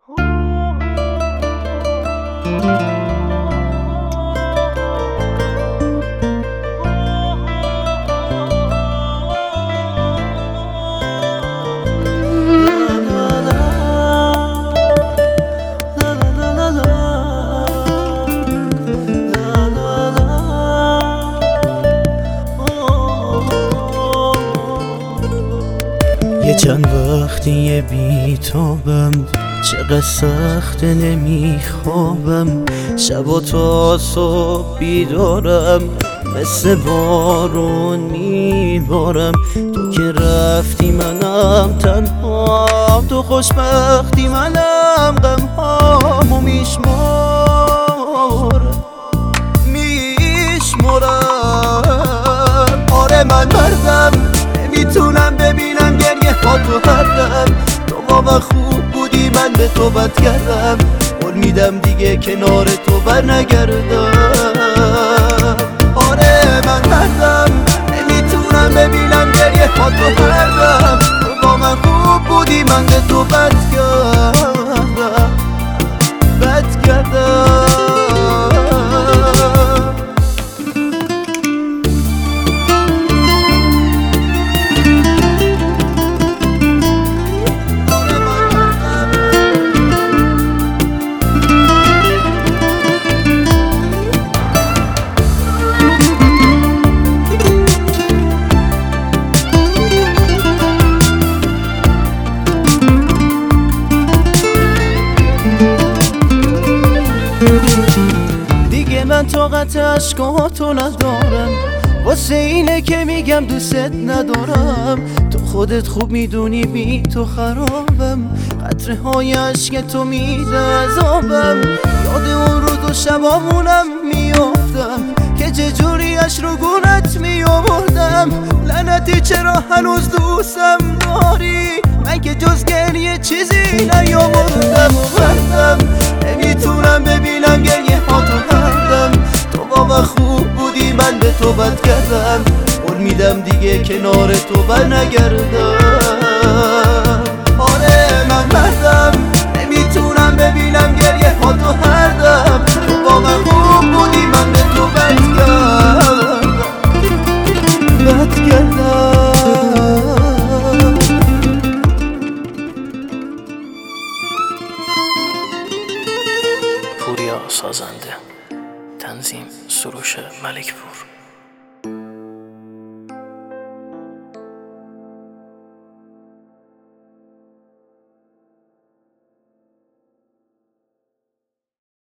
یه چند وقتی بیتابم، چقدر سخت نمیخوابم، شبا تا صبح بیدارم، مثل بارون میبارم. تو که رفتی منم تنها، تو خوشبختی منم غمهامو میشمارم. آره من مردم، نمیتونم ببینم گریه ها تو هر دم. تو واقعا خوب بودی، من به تو بد کردم، قول میدم دیگه کنار تو برنگردم. آره من مردم، نمیتونم ببینم گریه ها تو هر دم. تو با من خوب بودی، من به تو بد کردم، بد کردم. دیگه من طاقت عشقاتو ندارم، واسه اینه که میگم دوست ندارم. تو خودت خوب میدونی بی تو خرابم، قطره های عشق تو میده عذابم. یاد اون روز و شبامونم میافتم که چجوری اش رو گونت میآوردم. لعنتی چرا هنوز دوستم داری، من که جز گریه چیزی نیاوردم. نمیتونم ببینم گریه ها تو هردم. تو واقعا خوب بودی، من به تو بد کردم، قول میدم دیگه کنار تو برنگردم. آره من مردم، نمیتونم ببینم گریه ها تو هردم. تو واقعا خوب بودی، من به تو بد کردم، بد کردم. پوریا سازنده، تنظیم سروش ملکپور.